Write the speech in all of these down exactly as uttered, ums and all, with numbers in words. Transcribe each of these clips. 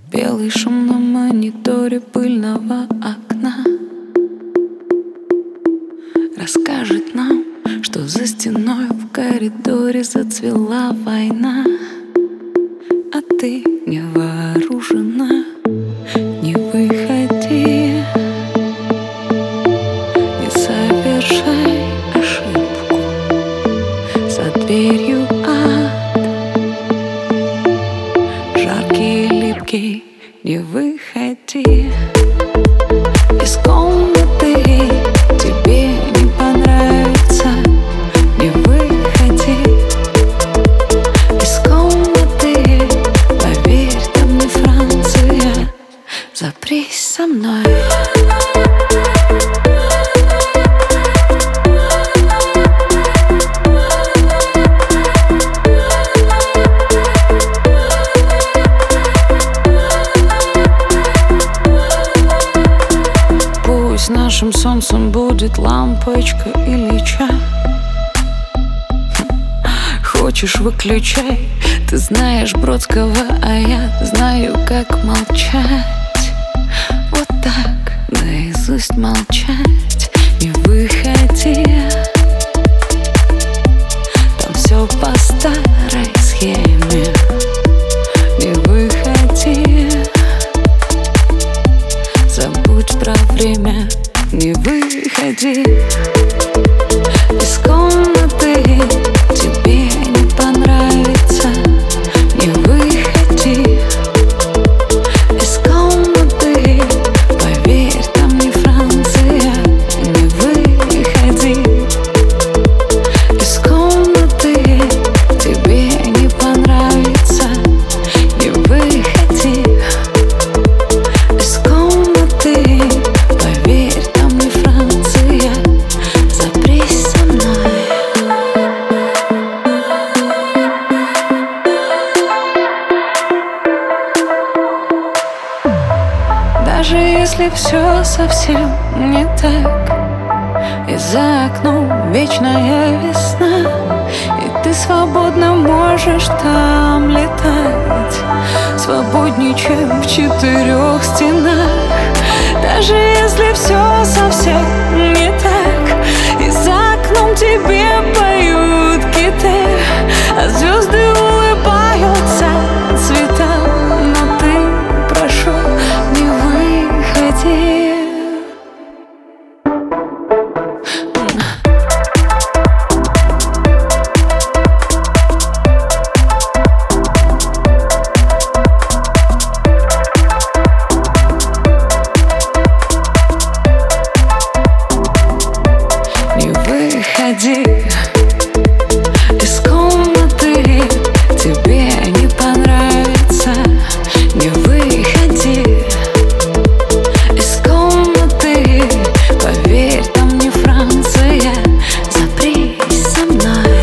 Белый шум на мониторе пыльного окна расскажет нам, что за стеной в коридоре зацвела война. А ты не вооружена, не выходи, не совершай ошибку, за дверью ад, жаркий, липкий, не выходи из комнаты, тебе не понравится, не выходи из комнаты, поверь, там не Франция, запрись со мной. Нашим солнцем будет лампочка Ильича. Хочешь — выключай. Ты знаешь Бродского, а я знаю, как молчать. Вот так, наизусть молчать. Не выходи, там все по старой схеме. Не выходи, забудь про время. Не выходи из комнаты, тебе не понравится. Не выходи из комнаты, поверь, там не Франция. Не выходи из комнаты, тебе не понравится. Не выходи из комнаты, поверь, там не Франция, запрись со мной. Даже если все совсем не так, и за окном вечная весна, и ты свободно можешь там летать, свободнее, чем в четырех стенах. Даже если все совсем не так, и за окном тебе поют киты, а звезды улыбаются цветам, но ты, прошу, не выходи. Выходи из комнаты, тебе не понравится. Не выходи из комнаты, поверь, там не Франция, запрись со мной.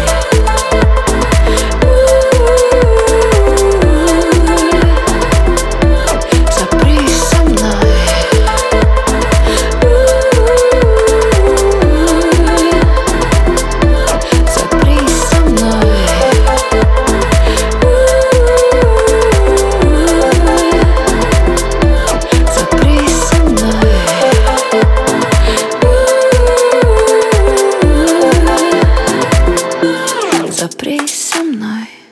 Запрись со мной. Запрись со мной.